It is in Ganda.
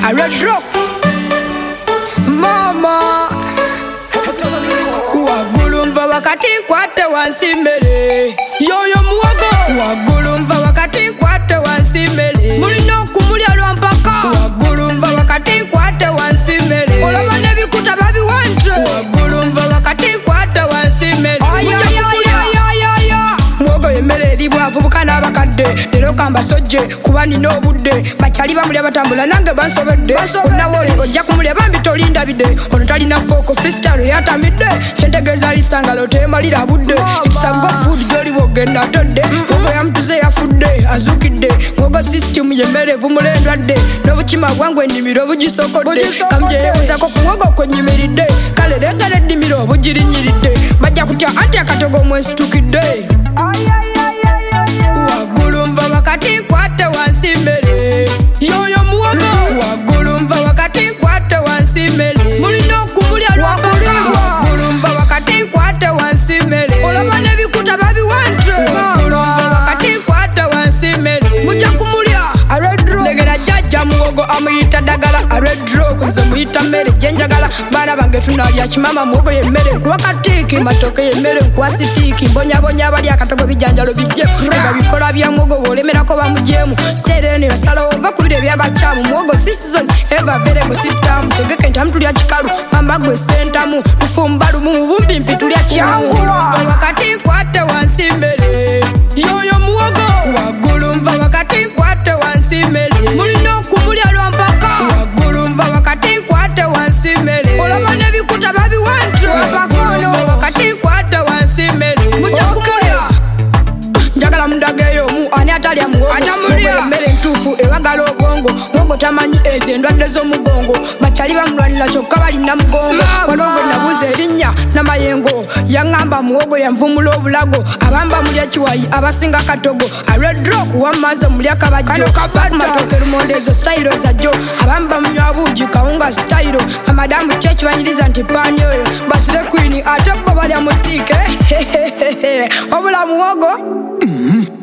A red drop mama wagulumva wakati kwate wansimbere yoyo muwogo wagulumva wakati kwate wansimbere mulina okumulya lwampaka wagulumva wakati kwate wansimbere olaba nebikuta babiwante wagulumva wakati kwate wansimbere muwogo yemmere eri bwavubuka n'abakadde leero kamba sojje kuba nina obudde bakyali bamulya batambula nange bansobedde onawe ojja kumulya bambi tolindabidde ono talina fooko freestyle yatamidde kyentegeeza lisangalo temalira budde ekisago food gyoli bwogenda atodde muwogo yamutuze yafudde azuukidde muwogo system yemmere evumulendwadde n'obukima bwangu ennimiro bugisokodde kamugyeyewuzako ku muwogo kwenyimiridde kale leegala eddimiro bugirinyiridde bajja kutya anti akatogo mwesitukidde wagulumva wakati kwate wansimbere yoyo muwogo wagulumva wakati kwate wansimbere mulina okumulya lwampaka wagulumva wakati kwate wansimbere olaba nebikuta babiwante wagulumva wakati kwate wansimbere mujja kumulya aredro legera jajja muwogo amuyita ddagala aredro nze muyita mmere gyenjagala baana bange tunalya kimama muwogo yemmere nkuwa katiiki matoke yemmere nkuwa sitiiki mbonyabonya abali akatogo bijanjalo bijje nga bikola bya muwogo bwolemerako bamujeemu sitereni yasalawo ova kubira ebyabakyamu muwogo sisizoni eva vere gusitamu tegeke ntamu tulya kikalu mamba gwe sentamu tufumbalumu mubumbi mpi tulya kyangulumva wakati kwate wansimbere yoyo muwogo wagulumva wakati kwate wansimbere mulina okumulya lwampaka wagulumva wakati kwate wansimbere olaba nebikuta babiwante wapakono wakati kwate wansimbere mujja kumulya njagala mundageyo mu ani atalya muwogo emmere ntuufu ewagala obwongo muwogo tamanyi ezo endwadde z'omugongo bakyali bamulwanira kyokka balina mugongo wanogo nabuuza erinnya namayengo yaŋŋamba muwogo yanvumula obulago abamba mulya kiwayi abasinga katogo aredrok wammaze mulya kabajjo matoke lumonde ezo sitayiro zajjo abamba munywa buugi kawunga sitayiro amadamu kyekibanyiriza nti paani oyo basire kwini ate bo balya musiike wabula muwogo